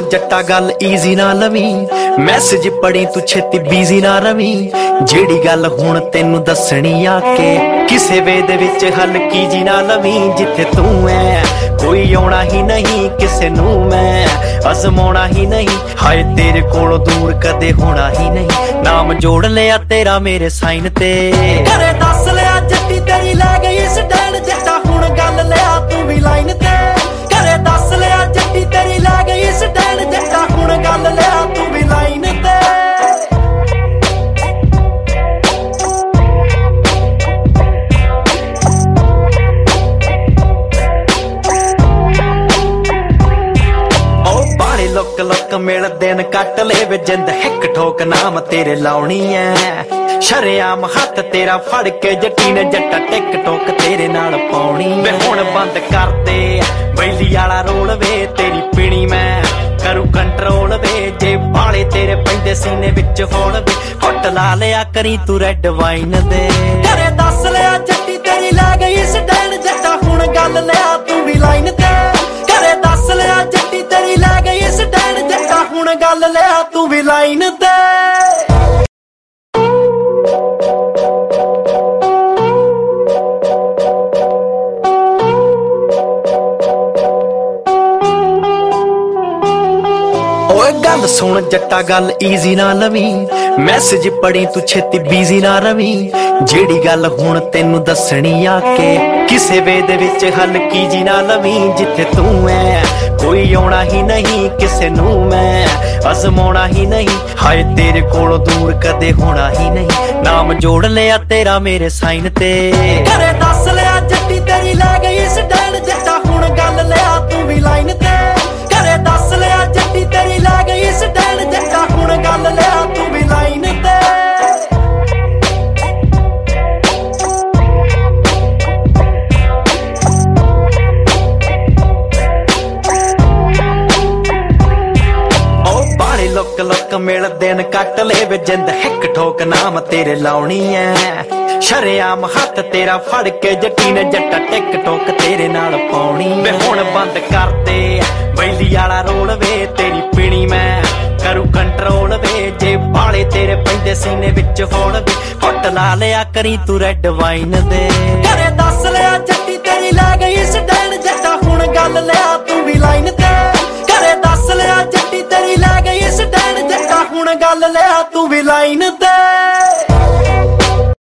जट्टा गल ईजी ना लवी, मैसेज पढ़ी तू छेती बिजी ना रवी। जेड़ी गल हुण तेनू दसनी आके किसे वेद विच हल्की जी ना लवी। जिथे तू है कोई आउणा ही नहीं, किसे नू मैं अजमाउणा ही नहीं। हाय तेरे कोलों दूर कदे होना ही नहीं, नाम जोड़ लिया तेरा मेरे साइन ते। घरे दस लिया जट्टी तेरी लै गई स्टैंड, जट्टा हुण गल लिया तू भी लाइन ते। घरे दस लिया जट्टी तेरी लै गई स्टैंड, जट्टा हुण गल लिया तू भी लाइन ते। लुक लुक मिल दिन कट ले वे जिंद, हिक ठोक नाम तेरे लाउणी है। शरेआम हथ तेरा फड़ के जट्टी ने जट्टा टिक टोक तेरे नाल पाउणी। वे हुण बंद कर दे बैली आला रोल वे, तेरी पीनी मैं करू कंट्रोल वे। जे बाले तेरे पैंदे सीने विच होण वे, घुट ला लिया करी तू रेड वाइन दे। घरे दस लिया जट्टी तेरी लै गई स्टैंड, जट्टा हुण गल लिया तू भी लाइन ते। घरे दस लिया जट्टी तेरी लै गई स्टैंड, जट्टा हुण गल लिया तू भी लाइन ते। गल सुन जट्टा गल ईजी ना लवी, मैसेज पढ़ी तू छेती बिजी ना रवी। जेड़ी गल हुण तेनू दसनी आके किसे वेद विच हल्की जी ना लवी। जिथे तू है कोई आउणा ही नहीं, किसे नू मैं अजमाउणा ही नहीं। हाय तेरे कोलों दूर कदे होना ही नहीं, नाम जोड़ लिया तेरा मेरे साइन ते। घरे दस लिया जट्टी तेरी लै गई स्टैंड, जट्टा हुण गल लिया तू भी लाइन ते। घरे दस लिया जट्टी तेरी लै गई स्टैंड, जट्टा हुण गल लिया तू भी लाइन ते। लुक लुक मिल दिन कट ले वे जिंद, हिक ठोक नाम तेरे लाउणी है। शरेआम हथ तेरा फड़ के जट्टी ने जट्टा टिक टोक तेरे नाल पाउणी। वे हुण बंद कर दे बैली आला रोल वे, तेरी पीनी मैं करू कंट्रोल वे। जे बाले तेरे पैंदे सीने विच होण वे, घुट ला लिया करी तू रेड वाइन दे। घरे दस लिया जट्टी तेरी लै गई स्टैंड, जट्टा हुण गल लिया तू भी लाइन ते। घरे दस लिया जट्टी तेरी लै गई स्टैंड, जट्टा हुण गल लिया तू भी लाइन ते।